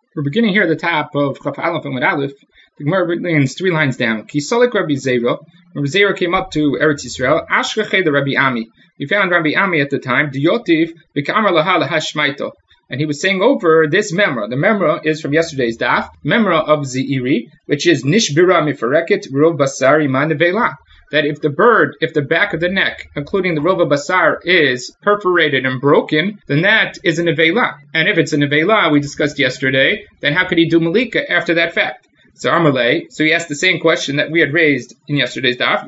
We're beginning here at the top of Chaf Aleph and Aleph. The Gemara begins 3 lines down. Kisalik Rabbi Zera. Rabbi Zera came up to Eretz Yisrael. Ashreche the Rabbi Ami. He found Rabbi Ami at the time. Diyotiv v'kamar laha lahashmaito. And he was saying over this memra. The memra is from yesterday's daf. Memra of Zeiri, which is Nishbira mifareket rov basari ma nevela. That if the back of the neck, including the rova basar, is perforated and broken, then that is a nevela. And if it's a nevela, we discussed yesterday, then how could he do malika after that fact? So Amalei, so he asked the same question that we had raised in yesterday's daf.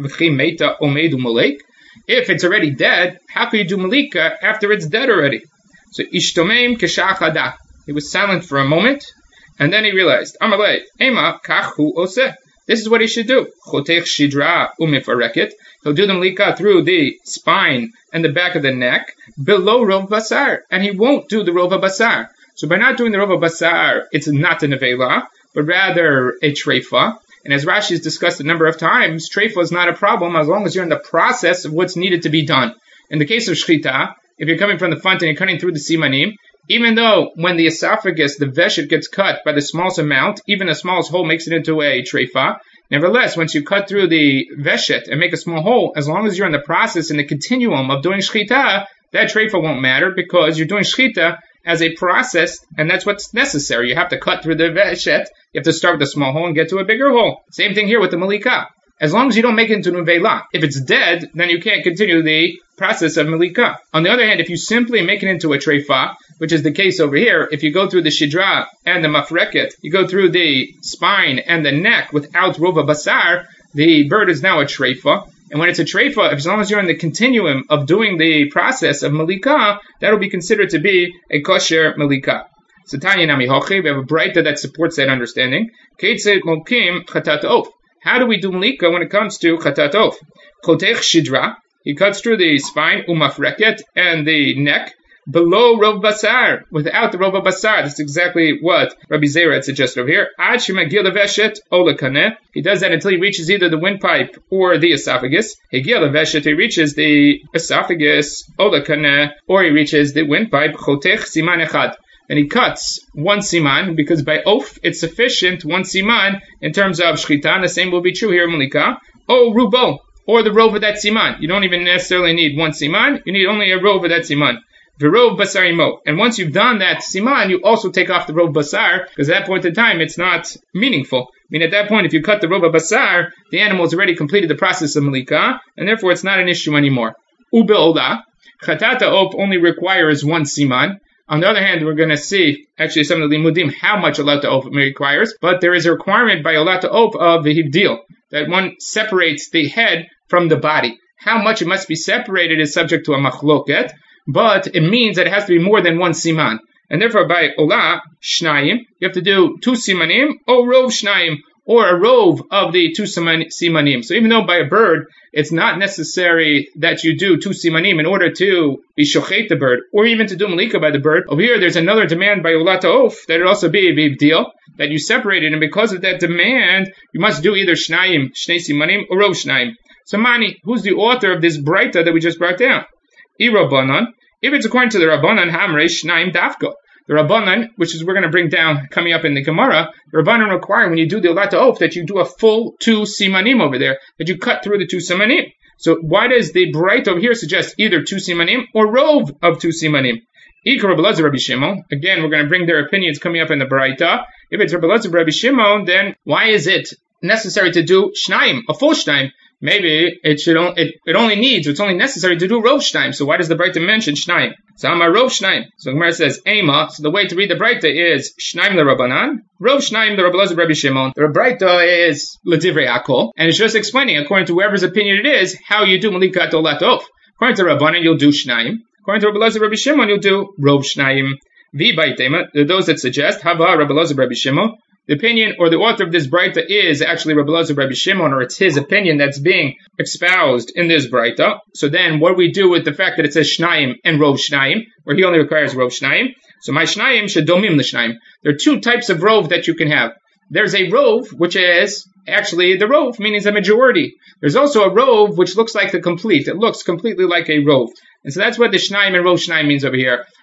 If it's already dead, how could you do malika after it's dead already? So ishtomem keshachada. He was silent for a moment, and then he realized, Amalei, ema kachu oseh. This is what he should do. Chotech shidra umifareket. He'll do the malika through the spine and the back of the neck, below rov basar, and he won't do the rova basar. So by not doing the rova basar, it's not a nevela, but rather a treifa. And as Rashi has discussed a number of times, treifa is not a problem as long as you're in the process of what's needed to be done. In the case of shchita, if you're coming from the front and you're cutting through the simanim, even though when the esophagus, the veshet gets cut by the smallest amount, even the smallest hole makes it into a treifa. Nevertheless, once you cut through the veshet and make a small hole, as long as you're in the process, in the continuum of doing shchita, that treifa won't matter because you're doing shchita as a process, and that's what's necessary. You have to cut through the veshet, you have to start with a small hole and get to a bigger hole. Same thing here with the malika. As long as you don't make it into nevela. If it's dead, then you can't continue the process of malika. On the other hand, if you simply make it into a treifa, which is the case over here, if you go through the shidra and the mafreket, you go through the spine and the neck without rova basar, the bird is now a treifa. And when it's a treifa, as long as you're in the continuum of doing the process of malika, that will be considered to be a kosher malika. So Tanya Nami Hochi, we have a braita that supports that understanding. Keitzet mokim chatat of. How do we do malika when it comes to chatat of? Chotech shidra, he cuts through the spine, umafreket, and the neck, below rov basar, without the rova basar. That's exactly what Rabbi Zera had suggested over here. Ad shemagil leveshet olakaneh. He does that until he reaches either the windpipe or the esophagus. Hegil leveshet, he reaches the esophagus, olakaneh, or he reaches the windpipe. Chotech siman echad. And he cuts one siman, because by oaf it's sufficient, one siman, in terms of shchita. The same will be true here in malika. O rubo, or the rov of that siman. You don't even necessarily need one siman, you need only a rov of that siman. V'rov basar imo. And once you've done that siman, you also take off the rov basar, because at that point in time, it's not meaningful. I mean, at that point, if you cut the rov basar, the animal has already completed the process of malika, and therefore it's not an issue anymore. Ube'ola, chatata op only requires one siman. On the other hand, we're going to see, actually, some of the limudim, how much olata op requires, but there is a requirement by olata op of the hibdil, that one separates the head from the body. How much it must be separated is subject to a machloket, but it means that it has to be more than one siman. And therefore, by olah, shnayim, you have to do 2 simanim, or rov shnayim, or a rov of the 2 simanim. So even though by a bird, it's not necessary that you do 2 simanim in order to be shochet the bird, or even to do malika by the bird, over here there's another demand by ulata of, that it also be a big deal, that you separate it, and because of that demand, you must do either shnayim, shnei simanim, or rov shnayim. So Mani, who's the author of this braita that we just brought down? Rabbanan. If it's according to the Rabbanan, Hamrei Shnaim Dafka. The Rabbanan, which is we're going to bring down coming up in the Gemara, the Rabbanan require when you do the Olata Of that you do a full 2 simanim over there, that you cut through the 2 simanim. So why does the Braita over here suggest either 2 simanim or rov of 2 simanim? Ikar Rabbi Elazar Rabbi Shimon. Again, we're going to bring their opinions coming up in the Braita. If it's Rabbi Elazar Rabbi Shimon, then why is it necessary to do Shnaim, a full Shnaim? Maybe it's only necessary to do rov shnaim. So why does the Braita mention shnaim? So Amar rov shnaim. So Gemara says ema. So the way to read the Braita is shnaim l'Rabbanan, rov shnaim the Rabbi Elazar Rabbi Shimon. The Braita is l'divrei akol, and it's just explaining according to whoever's opinion it is how you do malikat olat of. According to Rabbanan, you'll do shnaim. According to Rabbi Elazar Rabbi Shimon, you'll do rov shnaim. V'baitema. Those that suggest hava Rabbi Elazar Rabbi Shimon. The opinion or the author of this Braita is actually Rabbi Elazar Rabbi Shimon, or it's his opinion that's being espoused in this Braita. So then what do we do with the fact that it says Shnayim and Rov Shnayim, where he only requires Rov Shnayim? So my Shnayim shedomim l'Shnayim. There are 2 types of Rov that you can have. There's a Rov, which is actually the Rov, meaning the majority. There's also a Rov, which looks like the complete. It looks completely like a Rov. And so that's what the Shnayim and Rov Shnayim means over here.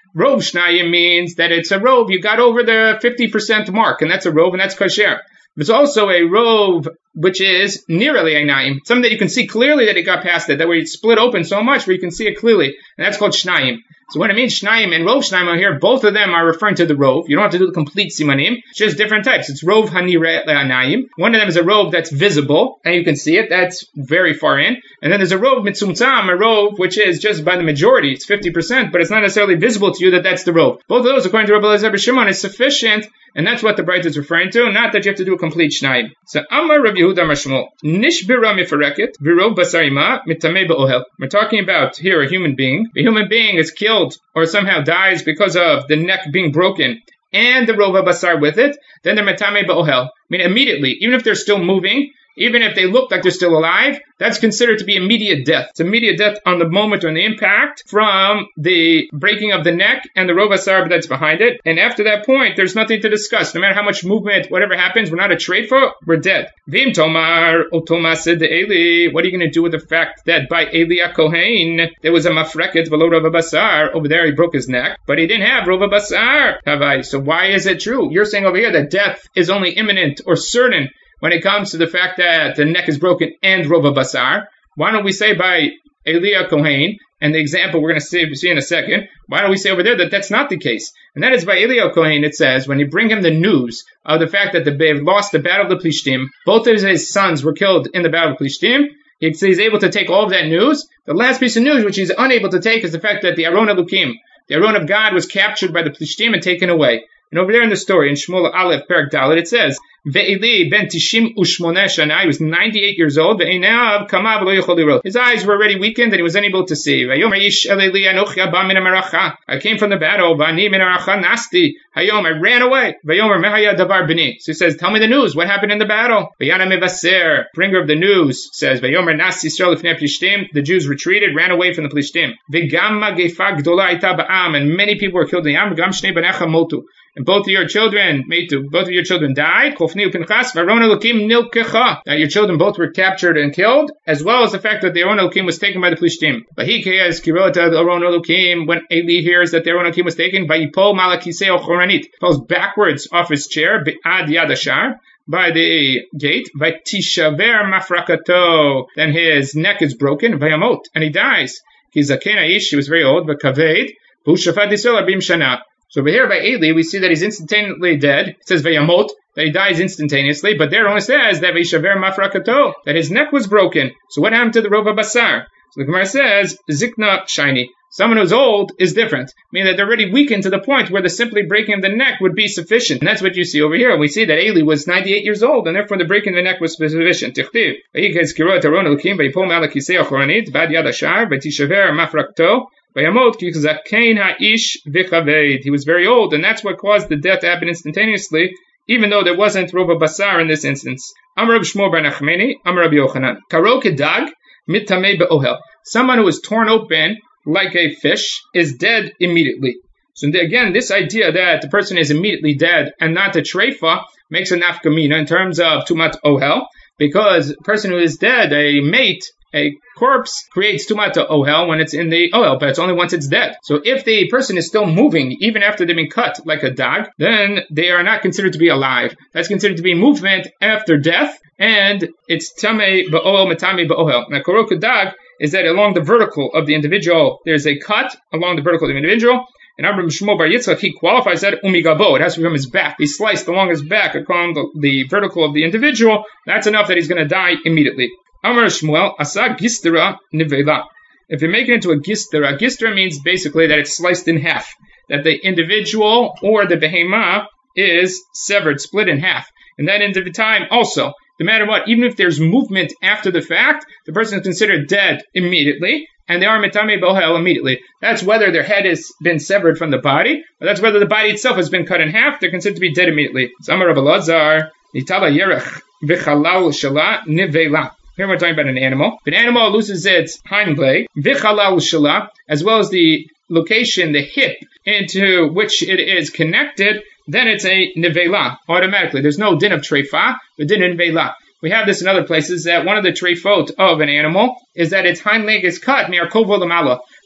Rov Shnayim means that it's a rov. You got over the 50% mark, and that's a rov, and that's kosher. There's also a rov which is nearly einayim, something that you can see clearly that it got past it, that way it's split open so much where you can see it clearly, and that's called shnayim. So when it means shnayim and rov shnayim here, both of them are referring to the rov. You don't have to do the complete simanim. It's just different types. It's rov hanireh le'anayim. One of them is a rov that's visible, and you can see it. That's very far in. And then there's a rov mitzumtzam, a rov which is just by the majority. It's 50%, but it's not necessarily visible to you that that's the rov. Both of those, according to Rabbi Eliezer ben Shimon, is sufficient, and that's what the Braita is referring to, not that you have to do a complete shnayim. So Amar Rabbi Yehuda Amar Shmuel, nishbira mifareket v'rov basarima mitamei ba'ohel. We're talking about here a human being. The human being is killed or somehow dies because of the neck being broken and the rova basar with it, then they're metame ba'ohel. I mean, immediately, even if they're still moving, even if they look like they're still alive, that's considered to be immediate death. It's immediate death on the moment or on the impact from the breaking of the neck and the rov basar that's behind it. And after that point, there's nothing to discuss. No matter how much movement, whatever happens, we're not a treifa, we're dead. Vim tomar otoma said to Eli, what are you going to do with the fact that by Eli HaKohen, there was a mafreket v'lo rov basar, over there he broke his neck, but he didn't have rov basar. Havai. So why is it true? You're saying over here that death is only imminent or certain when it comes to the fact that the neck is broken and rova basar. Why don't we say by Eli HaKohen, and the example we're going to see in a second, why don't we say over there that that's not the case? And that is by Eli HaKohen, it says, when you bring him the news of the fact that they've lost the battle of the Plishtim, both of his sons were killed in the battle of Plishtim, he's able to take all of that news. The last piece of news which he's unable to take is the fact that the Aron Elokim, the Aron of God, was captured by the Plishtim and taken away. And over there in the story, in Shmuel Aleph, Perek Dalet, it says, Ve'eli ben tishim ushmoneh shana, he was 98 years old, ve'einav kama v'lo yochol lirot. His eyes were already weakened and he was unable to see. Vayomer ish el Eli anochi haba min hamaracha. I came from the battle, v'ani min haracha nasti. Hayom, I ran away. Vayomer mehaya davar b'ni. So he says, tell me the news, what happened in the battle? Vayana mevaser, bringer of the news, says, Vayomer nas Yisrael lifnei Plishtim, the Jews retreated, ran away from the Plishtim. V'gamma gefa gdola aita ba'am, and many people were killed in the Am, v'gam shnei banecha motu. And both of your children, both of your children died. That your children both were captured and killed, as well as the fact that the Aron Elokim was taken by the Plishtim. When Eli hears that the Aron Elokim was taken, falls backwards off his chair, by the gate, then his neck is broken, and he dies. He was very old, so over here by Eli, we see that he's instantaneously dead. It says Vayamot, that he dies instantaneously, but there it only says that Vayshaver Mafrakato, that his neck was broken. So what happened to the Rova Basar? So the Gemara says, Zikna Shiny. Someone who's old is different, meaning that they're already weakened to the point where the simply breaking of the neck would be sufficient. And that's what you see over here. We see that Eli was 98 years old, and therefore the breaking of the neck was sufficient. He was very old, and that's what caused the death to happen instantaneously, even though there wasn't rova basar in this instance. Amar Reb Shmuel bar Nachmani, Amar Rabbi Yochanan. Karo kedag mitamei be'ohel. Someone who is torn open like a fish is dead immediately. So again, this idea that the person is immediately dead and not a treifa makes a nafkamina in terms of tumat ohel, because a person who is dead, a mate, a corpse, creates tumat ohel when it's in the ohel, but it's only once it's dead. So if the person is still moving, even after they've been cut like a dog, then they are not considered to be alive. That's considered to be movement after death, and it's tamei ba'ohel matami ba'ohel. Now, korok dag is that along the vertical of the individual, there's a cut along the vertical of the individual. And Abraham Shmuel bar Yitzchak, he qualifies that umigabo. It has to be from his back. He's sliced along his back along the vertical of the individual. That's enough that he's going to die immediately. Amar Shmuel, asa gistera nivela. If you make it into a gistera means basically that it's sliced in half. That the individual or the behemah is severed, split in half. And that in the time also, no matter what, even if there's movement after the fact, the person is considered dead immediately, and they are metame bohel immediately. That's whether their head has been severed from the body, or that's whether the body itself has been cut in half. They're considered to be dead immediately. Amar Rav Elazar, nitala yerech v'chalal shala nivela. Here we're talking about an animal. If an animal loses its hind leg, v'chalal shala, as well as the location, the hip, into which it is connected, then it's a nevela, automatically. There's no din of treifa, but din of nevela. We have this in other places, that one of the treifot of an animal is that its hind leg is cut, near kovo lamala,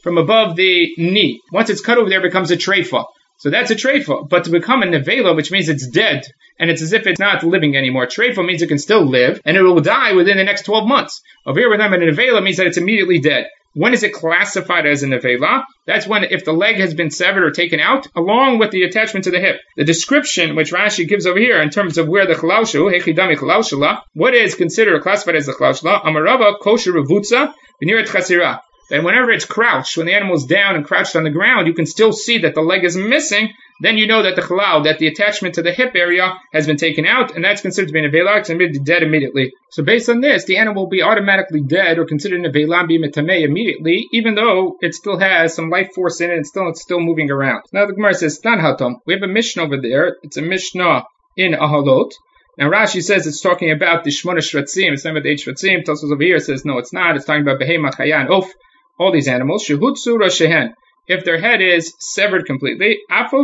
from above the knee. Once it's cut over there, it becomes a treifa. So that's a treifa. But to become a nevela, which means it's dead, and it's as if it's not living anymore. Treifa means it can still live, and it will die within the next 12 months. Over here, with them, a nevela means that it's immediately dead. When is it classified as a nevela? That's when, if the leg has been severed or taken out, along with the attachment to the hip. The description which Rashi gives over here in terms of where the chalal shu, hechidami chalal shala, what is considered or classified as the chalal shala? Amarava kosher revutza v'nirat chasira. That whenever it's crouched, when the animal's down and crouched on the ground, you can still see that the leg is missing. Then you know that the chalal, that the attachment to the hip area has been taken out, and that's considered to be a nevela, it's going to be dead immediately. So based on this, the animal will be automatically dead or considered a nevela, be metameh immediately, even though it still has some life force in it and it's still moving around. Now the Gemara says, Stan hatom. We have a Mishnah over there. It's a Mishnah in Ahalot. Now Rashi says it's talking about the Shmona Shratzim, it's not about the 8 Shratzim. Tosfos over here says no, it's not. It's talking about Behema, Chaya, and Of. All these animals, shehutsu rashehen, if their head is severed completely,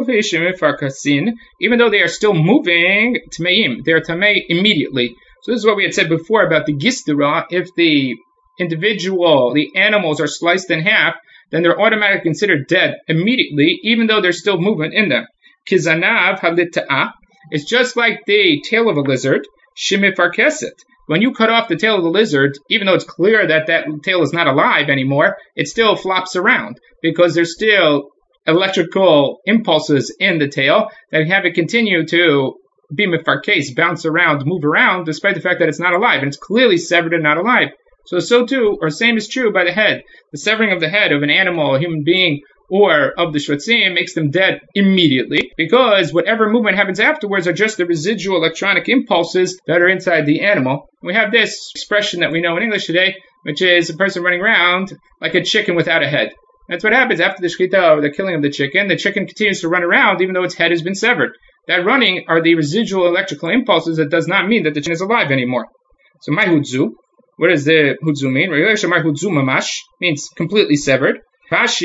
even though they are still moving, tmeim, they are tamei immediately. So this is what we had said before about the gisdura. If the animals are sliced in half, then they're automatically considered dead immediately, even though there's still movement in them. Kizanav halita'ah, it's just like the tail of a lizard, shemifarkeset. When you cut off the tail of the lizard, even though it's clear that tail is not alive anymore, it still flops around because there's still electrical impulses in the tail that have it continue to be mefarkes, bounce around, move around, despite the fact that it's not alive. And it's clearly severed and not alive. So too, or same is true by the head. The severing of the head of an animal, a human being, or of the shratzim makes them dead immediately, because whatever movement happens afterwards are just the residual electronic impulses that are inside the animal. We have this expression that we know in English today, which is a person running around like a chicken without a head. That's what happens after the shechita, or the killing of the chicken. The chicken continues to run around even though its head has been severed. That running are the residual electrical impulses. That does not mean that the chicken is alive anymore. So my hudzu, what does the hudzu mean? Hudzu mamash means completely severed. It's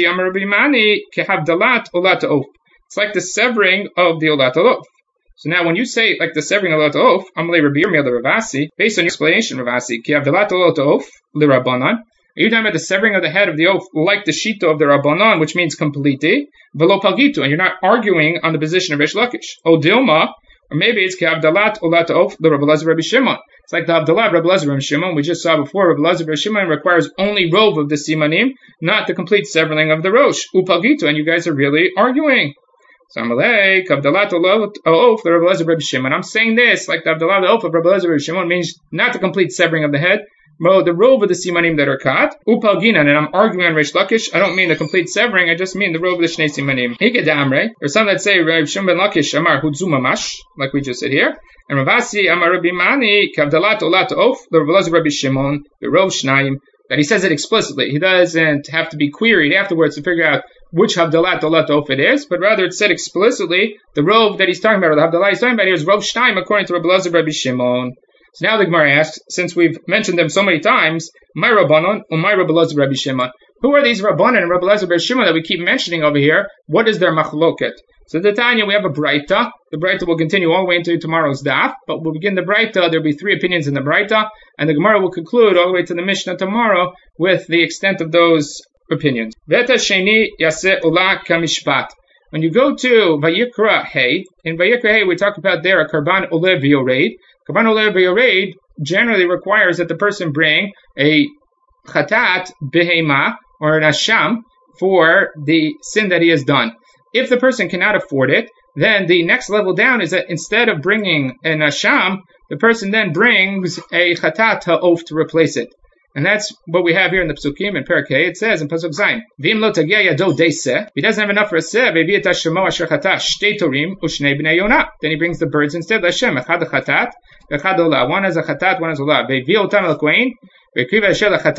like the severing of the olat alof. So now when you say like the severing of olat alof, Amalei Rabbi Yirmiyah Ravasi, based on your explanation, Ravasi, ki havdalat olat alof lirabanan. Are you talking about the severing of the head of the oaf like the shita of the Rabbanan, which means completely, velo palgitu, and you're not arguing on the position of Reish Lakish. O Dilma, or maybe it's ki havdalat olat alof l'Rabbi Elazar Rabbi Shimon. It's like the Havdalah of Rabbi Elazar Rabbi Shimon. We just saw before, Rabbi Elazar Rabbi Shimon requires only rove of the simanim, not the complete severing of the rosh. Upagito, and you guys are really arguing. So Amalei, Havdalat Oaf, the Rabbi Elazar Rabbi Shimon. I'm saying this, like the Havdalah Oaf of Rabbi Elazar Rabbi Shimon means not the complete severing of the head, but the rove of the simanim that are cut. Upalginan, and I'm arguing on Reish Lakish. I don't mean the complete severing, I just mean the rove of the shnei simanim. Higedamre, or some that say Rabbi Shimon ben Lakish Amar Hudzu Mamash, like we just said here. And Ravasi Amar Rabbi Mani Kavdalat Olat Of the Rabbi Elazar Rabbi Shimon the Rov Shnayim, that he says it explicitly. He doesn't have to be queried afterwards to figure out which Havdalat Olat Of it is, but rather it's said explicitly the Rov that he's talking about, or the Havdalah he's talking about here is Rov Shnayim according to Rabbi Elazar Rabbi Shimon. So now the Gemara asks, since we've mentioned them so many times, my Rabbanon or my Rabbi Elazar Rabbi Shimon, who are these Rabbanon and Rabbi Elazar Rabbi Shimon that we keep mentioning over here? What is their machloket? So the Tanya, we have a Braita. The Braita will continue all the way into tomorrow's daf, but we'll begin the Braita. There'll be 3 opinions in the Braita, and the Gemara will conclude all the way to the Mishnah tomorrow with the extent of those opinions. Veta Sheni Yaseh Ula Kamishpat. When you go to Vayikra Hey, in Vayikra Hey we talk about there a Karban Oleh V'Yoreid. Karban Oleh V'Yoreid generally requires that the person bring a Chatat Behema, or an Asham, for the sin that he has done. If the person cannot afford it, then the next level down is that instead of bringing an asham, the person then brings a chatat ha'of to replace it. And that's what we have here in the Psukim in Perek Hey. It says in Pasuk Zayin, V'im lo tagia yado deiseh. If he doesn't have enough for a seh, v'vi et hashemo asher chatat shtei torim u'shnei b'nei yonah. Then he brings the birds instead. Hashem echad chatat, echad olah. One has a chatat, one has olah. V'vi otam el kohen. First brings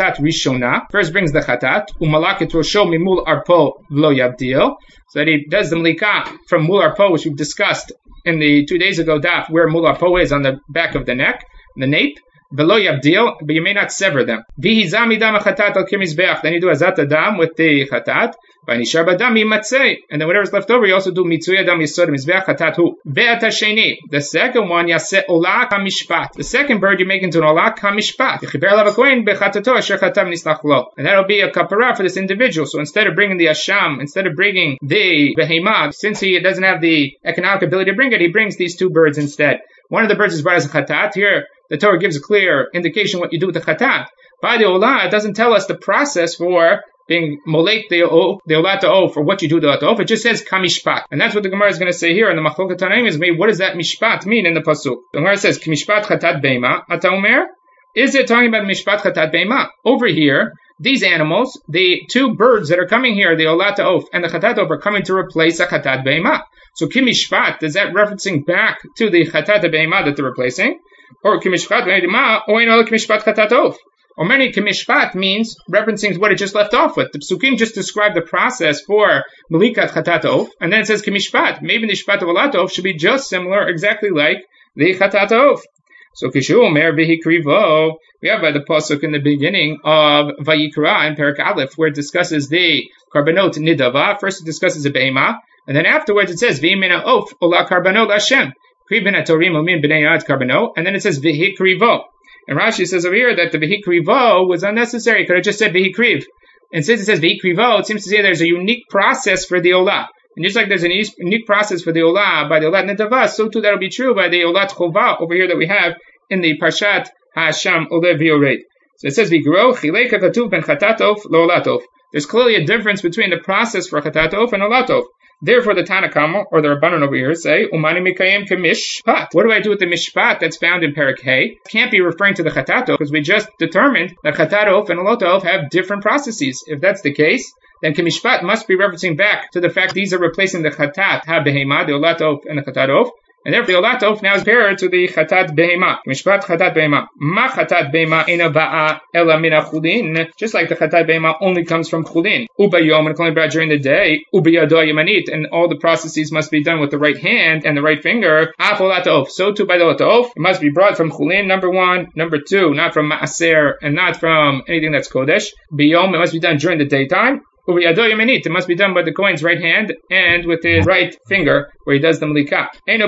the chatat, umalak rosho mimul arpo v'lo yabdil, so that he does the malika from mul arpo, which we've discussed in the 2 days ago daf, where mul arpo is on the back of the neck, the nape, Velo yabdil, but you may not sever them. Vihizami dam chatat al kimizbeach. Then you do azat adam with the chatat. V'nishar badam yimatzei. And then whatever's left over, you also do mitzui adam yisod mizbeach chatat hu. Ve'at hasheni. The second one, yaseh olak hamishpat. The second bird you make into an olak hamishpat. Yichiber lav hakohen bechatato asher chatam nislach lo. And that'll be a kapara for this individual. So instead of bringing the asham, instead of bringing the behemah, since he doesn't have the economic ability to bring it, he brings these two birds instead. One of the birds is brought as a chatat. Here, the Torah gives a clear indication what you do with the chatat. By the olah, it doesn't tell us the process for being molek the olah ta'of, or what you do with the olah ta'of. It just says kamishpat. And that's what the Gemara is going to say here. And the machloket tanaim is, what does that mishpat mean in the pasuk? The Gemara says, kamishpat chatat beima, ata omer? Is it talking about mishpat chatat beima? Over here, these animals, the two birds that are coming here, the olah ta'of and the chatat ta'of, are coming to replace a chatat beima. So kimishpat, is that referencing back to the chatat beima that they're replacing? Or kimishpat beima, or kimishpat chatat ta'of? Or many kimishpat means referencing what it just left off with. The psukim just described the process for melikat chatat ta'of, and then it says kimishpat. Maybe the shpat of olah ta'of should be just similar, exactly like the chatat ta'of. So Kishu Omer Vihikrivo, we have by the pasuk in the beginning of Vayikra in Perek Aleph, where it discusses the karbanot nidava. First it discusses the beima, and then afterwards it says V'imena of ola karbanot Hashem. Kribin atorim umin b'nei yad karbanot, and then it says Vihikrivo. And Rashi says over here that the Vihikrivo was unnecessary. It could have just said Vihikriv. And since it says Vihikrivo, it seems to say there's a unique process for the olah. And just like there's a unique process for the olah by the olat netava, so too that'll be true by the olat chova over here that we have in the Parshat Hasham Olev V'Yored. So it says Vigro chilei katuv ben chatatov lo olatov. There's clearly a difference between the process for chatatov and olatov. Therefore, the Tanakama, or the Rabbanon over here, say, Umani mikayim kemishpat. What do I do with the mishpat that's found in Perek Hay? Can't be referring to the chatatov, because we just determined that chatatov and olatov have different processes. If that's the case, then kemishpat must be referencing back to the fact these are replacing the chatat ha-behema, the olatov and the chatatov. And therefore, the olatov now is paired to the chatat behema. Mishpat chatat behema. Ma chatat behema ina ba'a ela mina chulin. Just like the chatat behema only comes from chulin. Uba yom, and it's only brought during the day. Uba yado yamanit, and all the processes must be done with the right hand and the right finger. Af olatov. So too by the olatov, it must be brought from chulin, number one. Number two, not from maaser, and not from anything that's kodesh. Biyom, it must be done during the daytime. It must be done by the Kohen's right hand and with his right finger where he does the malika.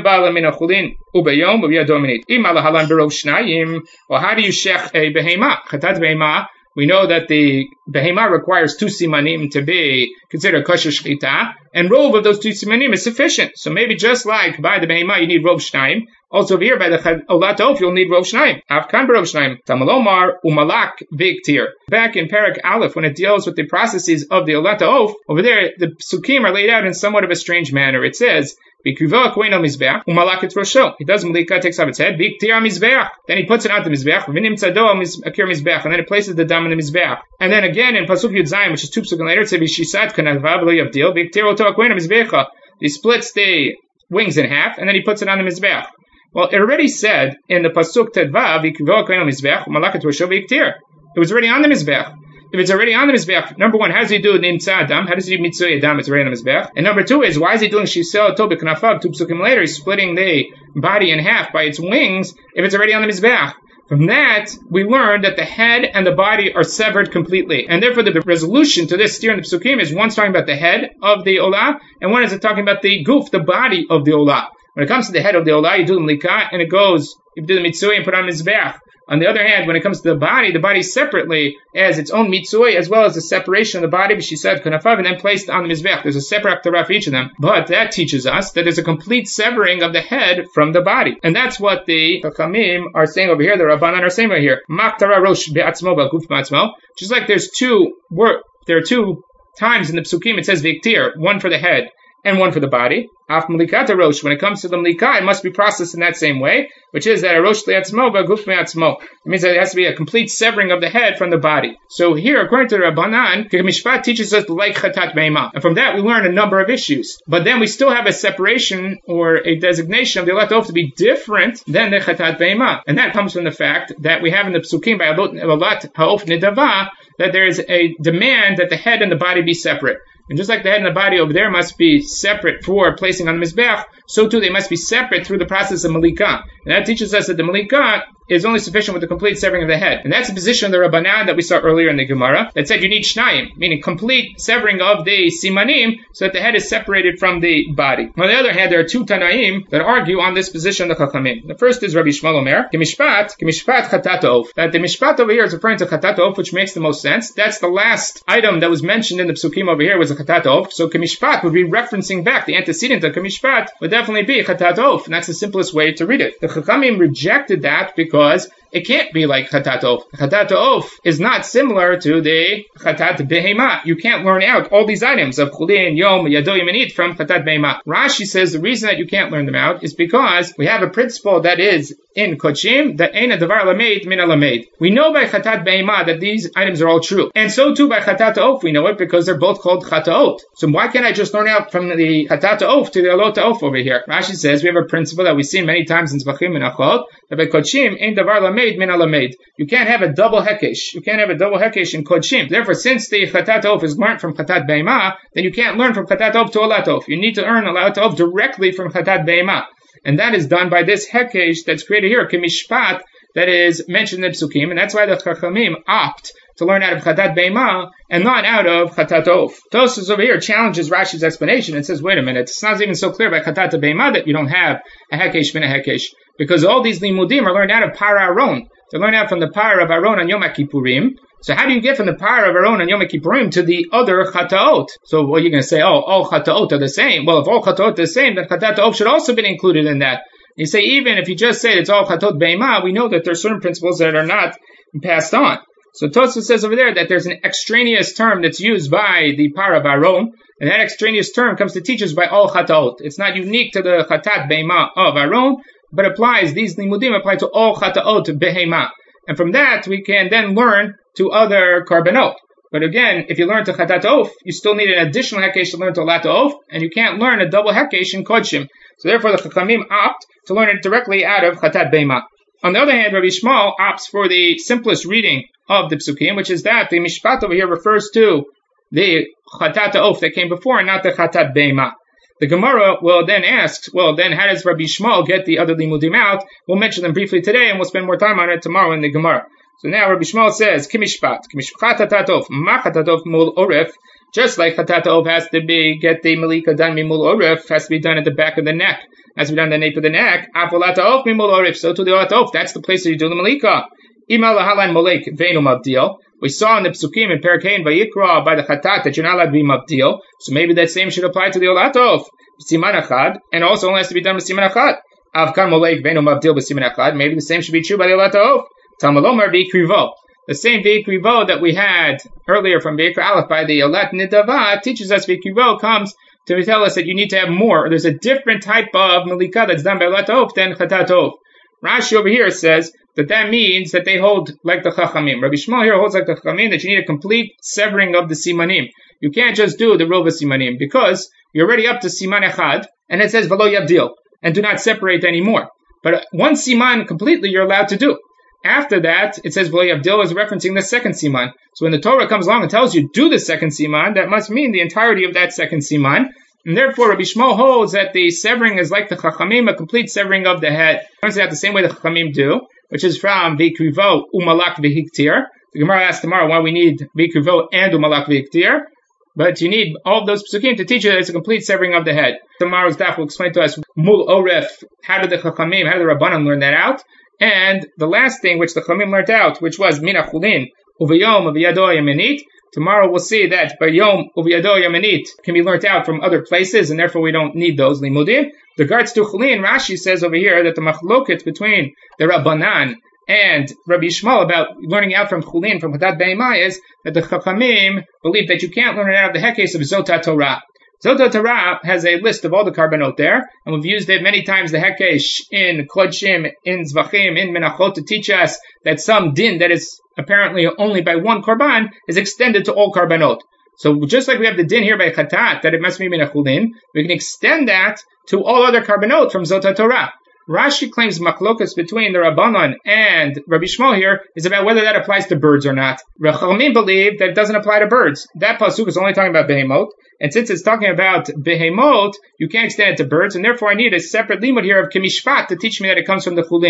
Well, how do you shech a behema? Chatat behema. We know that the behema requires two simanim to be considered kosher shchita, and rov of those two simanim is sufficient. So maybe just like by the behema you need rov shnaim, also over here by the olat ta'of you'll need rov shnaim. Avkan rov shnaim. Tamalomar umalak viktir. Back in Perek Aleph, when it deals with the processes of the olat ta'of, over there the psukim are laid out in somewhat of a strange manner. It says, he does malika, takes off its head. Then he puts it on the mizbeach. And then it places the dam in the mizbeach. And then again in pasuk Yud Zayin, which is two psukim later, it says he splits the wings in half, and then he puts it on the mizbeach. Well, it already said in the pasuk Tedvav, it was already on the mizbeach. If it's already on the mizbeach, number one, how does he do nimtza adam? How does he do mitzvah adam? It's already on the mizbeach. And number two is, why is he doing shisel tobik knafav? Two psukim later, he's splitting the body in half by its wings. If it's already on the mizbeach, from that we learned that the head and the body are severed completely, and therefore the resolution to this steer in the psukim is one's talking about the head of the olah, and one is talking about the goof, the body of the olah. When it comes to the head of the olah, you do the malika, and it goes, you do the mitzvah and put on mizbeach. On the other hand, when it comes to the body separately has its own mitzvah as well as the separation of the body, she said, kunafav, and then placed on the mizbech. There's a separate aktarah for each of them. But that teaches us that there's a complete severing of the head from the body. And that's what the Chachamim are saying over here, the Rabbanan are saying over here. Maktara rosh be'atzmo ba'guf ba'atzmo. Just like there are two times in the psukim it says viktir, one for the head and one for the body. Af malikata rosh, when it comes to the malika, it must be processed in that same way, which is that a rosh li'atzmo ba'guf me'atzmo. It means that it has to be a complete severing of the head from the body. So here, according to the Rabbanan, Mishpat teaches us like chatat be'ema. And from that we learn a number of issues. But then we still have a separation or a designation of the olat ta'of to be different than the chatat be'ema. And that comes from the fact that we have in the psukim by olat ha'of nidava that there is a demand that the head and the body be separate. And just like the head and the body over there must be separate for placing on the mizbech, so too they must be separate through the process of malika. And that teaches us that the malika is only sufficient with the complete severing of the head. And that's the position of the Rabbanan that we saw earlier in the Gemara, that said you need shnayim, meaning complete severing of the simanim, so that the head is separated from the body. On the other hand, there are two Tanaim that argue on this position of the Chachamim. The first is Rabbi Shmuel Omer, Kemishpat chatat ha'of. That the mishpat over here is referring to chatat ha'of, which makes the most sense. That's the last item that was mentioned in the psukim over here was a chatat ha'of. So Kemishpat would be referencing back. The antecedent of Kemishpat would definitely be chatat ha'of, and that's the simplest way to read it. The Chachamim rejected that because it can't be like chatat ha'of. Chatat ha'of is not similar to the chatat behema. You can't learn out all these items of chulin, yom, yado, yamanit from chatat behema. Rashi says the reason that you can't learn them out is because we have a principle that is in Kodshim, that ein davar lamed min alamed. We know by chatat behema that these items are all true. And so too by chatat ha'of we know it because they're both called chataot. So why can't I just learn out from the chatat ha'of to the alot ha'of over here? Rashi says we have a principle that we've seen many times in Zvachim and Achot, that by Kodshim, ein davar lamed min alamed. You can't have a double hekesh. You can't have a double hekesh in Kodshim. Therefore, since the chatat ha'of is learned from chatat behema, then you can't learn from chatat ha'of to alot ha'of. You need to learn alot ha'of directly from chatat behema. And that is done by this hekesh that's created here, kemishpat, that is mentioned in the psukim, and that's why the Chachamim opt to learn out of chatat behema and not out of chatat ha'of. Tosfos over here challenges Rashi's explanation and says, wait a minute, it's not even so clear by chatat behema that you don't have a hekesh min a hekesh, because all these limudim are learned out of para Aron. They're learned out from the para of Aron on Yom Kippurim. So how do you get from the para of Aron on Yom Kippurim to the other chataot? So what are you going to say? Oh, all chataot are the same. Well, if all chataot are the same, then chatat ha'of should also be included in that. You say, even if you just say it's all chatot behema, we know that there are certain principles that are not passed on. So Tosfos says over there that there's an extraneous term that's used by the para of Aron, and that extraneous term comes to teach us by all chataot. It's not unique to the chatat behema of Aron, but applies, these limudim apply to all chataot behema. And from that, we can then learn to other karbanot. But again, if you learn to chatat ha'of, you still need an additional hekesh to learn to alot ha'of, and you can't learn a double hekesh in kodshim. So therefore, the Chachamim opt to learn it directly out of chatat behema. On the other hand, Rabbi Shmuel opts for the simplest reading of the psukim, which is that the mishpat over here refers to the chatat ha'of that came before, and not the chatat behema. The Gemara will then ask, well, then how does Rabbi Shmuel get the other limudim out? We'll mention them briefly today, and we'll spend more time on it tomorrow in the Gemara. So now Rabbi Shmuel says, Kimishpat chatat ha'of, ma chatat ha'of mul oref, just like chatat ha'of has to be, get the malika done mimul oref, has to be done at the back of the neck, has to be done at the nape of the neck, afolat ha'of mimul oref, so to the alat ha'of, that's the place that you do the malika. Ima lahalan molek veinu mabdil. We saw in the Psukim in Perkei and Vayikra by the Chatat that you're not allowed to be mabdil, so maybe that same should apply to the Olat ha'of, Siman Achad, and also only has to be done with Siman Achad. Avkan molek veinu mabdil with Siman Achad, maybe the same should be true by the Olat ha'of. Tamalomar v'ikrivo. The same v'ikrivo that we had earlier from V'ikra Aleph by the Olat Nidava teaches us v'ikrivo comes to tell us that you need to have more. There's a different type of malika that's done by Olat ha'of than Chatat ha'of. Rashi over here says that means that they hold like the Chachamim. Rabbi Shmuel here holds like the Chachamim that you need a complete severing of the Simanim. You can't just do the Rova Simanim because you're already up to Siman Echad and it says V'lo Yavdil and do not separate anymore. But one Siman completely you're allowed to do. After that, it says V'lo Yavdil is referencing the second Siman. So when the Torah comes along and tells you do the second Siman, that must mean the entirety of that second Siman. And therefore, Rabbi Shmuel holds that the severing is like the Chachamim, a complete severing of the head. It turns out the same way the Chachamim do, which is from V'ikrivo umalak v'hiktir. The Gemara asks tomorrow why we need V'ikrivo and umalak v'hiktir. But you need all of those psukim to teach you that it's a complete severing of the head. Tomorrow's daf will explain to us mul oref, how did the Chachamim, how did the Rabbanan learn that out? And the last thing which the Chachamim learned out, which was mina chulin uvayom uvayado yaminit. Tomorrow we'll see that bayom uvayado yaminit can be learnt out from other places, and therefore we don't need those limudim. The regards to chulin, Rashi says over here that the machloket between the Rabbanan and Rabbi Shmuel about learning out from chulin, from chatat behema, is that the Chachamim believe that you can't learn it out of the hekes of Zot Torah. Zot Torah has a list of all the karbanot there, and we've used it many times, the hekesh in Kodshim, in Zvachim, in Menachot, to teach us that some din that is apparently only by one karban is extended to all karbanot. So just like we have the din here by chatat, that it must be minachulin, we can extend that to all other karbanot from Zot Torah. Rashi claims machlokas between the Rabbanan and Rabbi Shmuel here is about whether that applies to birds or not. Chachamim believe that it doesn't apply to birds. That pasuk is only talking about behemot, and since it's talking about behemot, you can't extend it to birds, and therefore I need a separate limud here of kimishpat to teach me that it comes from the chulin.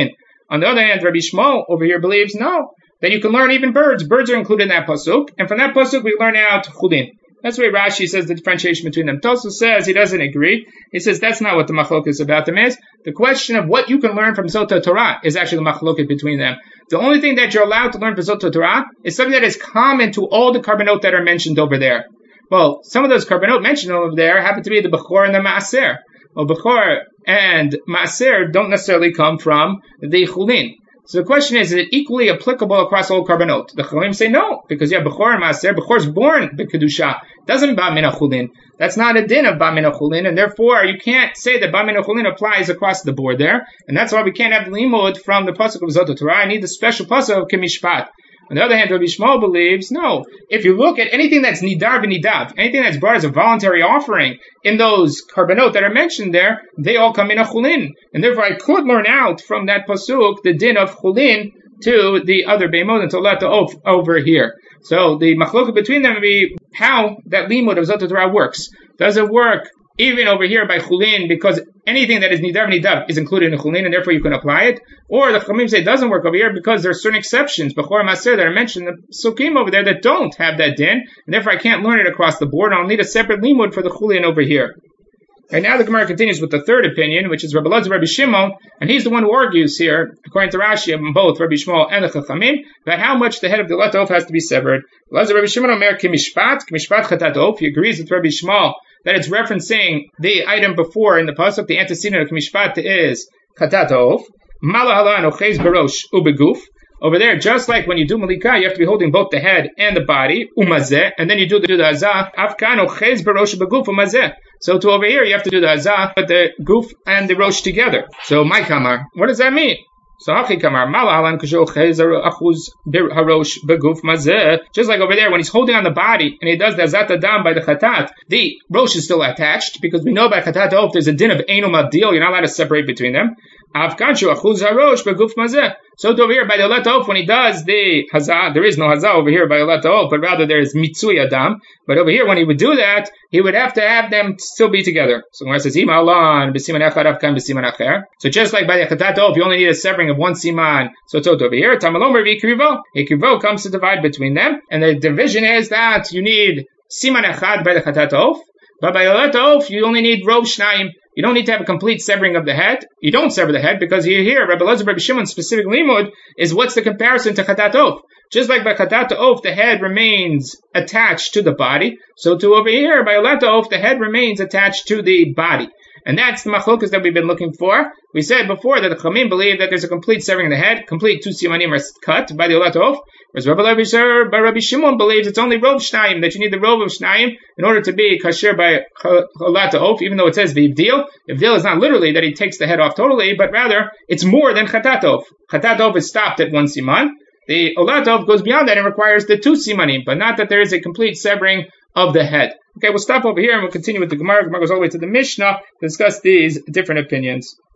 On the other hand, Rabbi Shmuel over here believes no, that you can learn even birds. Birds are included in that pasuk, and from that pasuk we learn out chulin. That's why Rashi says the differentiation between them. Tosfos says he doesn't agree. He says that's not what the machlokas about them is. The question of what you can learn from Zot Torah is actually the machloket between them. The only thing that you're allowed to learn from Zot Torah is something that is common to all the karbanot that are mentioned over there. Well, some of those karbanot mentioned over there happen to be the Bechor and the Maaser. Well, Bechor and Maaser don't necessarily come from the Chulin. So the question is it equally applicable across all karbanot? The Chalim say no, because you have Bechor and Maaser. Bechor is born b'kedusha, doesn't ba min chulin. That's not a din of ba min chulin, and therefore you can't say that ba min chulin applies across the board there, and that's why we can't have limud from the pasuk of Zot Torah. I need the special pasuk of Kemishpat. On the other hand, Rabbi Shmuel believes, no, if you look at anything that's nidar v'nidav, anything that's brought as a voluntary offering in those karbanot that are mentioned there, they all come in a chulin. And therefore I could learn out from that pasuk the din of chulin to the other beimot and to let the oath over here. So the machloka between them would be how that limud of Zot Torah works. Does it work even over here by chulin, because anything that is nidar v'nidav is included in chulin, and therefore you can apply it? Or the Chachamim say it doesn't work over here because there are certain exceptions, Bechor and Maaser, that are mentioned in the Sukkim over there that don't have that din, and therefore I can't learn it across the board, and I'll need a separate limud for the chulin over here. And now the Gemara continues with the third opinion, which is Rabbi Elazar Rabbi Shimon, and he's the one who argues here, according to Rashi, of both Rabbi Shmuel and the Chachamim, about how much the head of the let off has to be severed. Elazar Rabbi Shimon Omer Kimishpat chatat off. He agrees with Rabbi Shmuel that it's referencing the item before in the pasuk. The antecedent of Kimishpat is chatat off. Malahalan ochez barosh ubeguf. Over there, just like when you do malika, you have to be holding both the head and the body, umazeh, and then you do the hazah, afkan ochez barosh ubeguf umazeh. So to over here, you have to do the hazah, but the guf and the rosh together. So my kamar, what does that mean? So hachi kamar malahalan kasho ochez achuz harosh beguf mazeh. Just like over there, when he's holding on the body and he does the hazat adam by the chatat, the rosh is still attached because we know by chatat oath there's a din of eino madil. You're not allowed to separate between them. Afkanshu achuz harosh beguf mazeh. So over here by the let off, when he does the hazah, there is no hazah over here by the let off, but rather there is mitzui adam. But over here, when he would do that, he would have to have them still be together. So when it says imalan b'siman echad afkan b'siman acher. So just like by the chatat oath, you only need a severing of one siman. So it's over here. Tamalomer v'ikrivo. Ikrivo comes to divide between them, and the division is that you need siman echad by the chatat oath, but by the let off, you only need rov shnayim. You don't need to have a complete severing of the head. You don't sever the head because here, Rabbi Elazar Rabbi Shimon's specific limud is what's the comparison to chatat oath. Just like by chatat oath, the head remains attached to the body. So to over here, by let oath, the head remains attached to the body. And that's the machlokas that we've been looking for. We said before that the Chachamim believe that there's a complete severing of the head, complete two simanim are cut by the let oath. Whereas Rabbi Shimon believes it's only rov shnayim, that you need the rov of shnayim in order to be kasher by let oath, even though it says v'ivdil. Ivdil is not literally that he takes the head off totally, but rather it's more than chatat oath. Chatat oath is stopped at one siman. The olat oath goes beyond that and requires the two simanim, but not that there is a complete severing of the head. Okay, we'll stop over here and we'll continue with the Gemara. The Gemara goes all the way to the Mishnah to discuss these different opinions.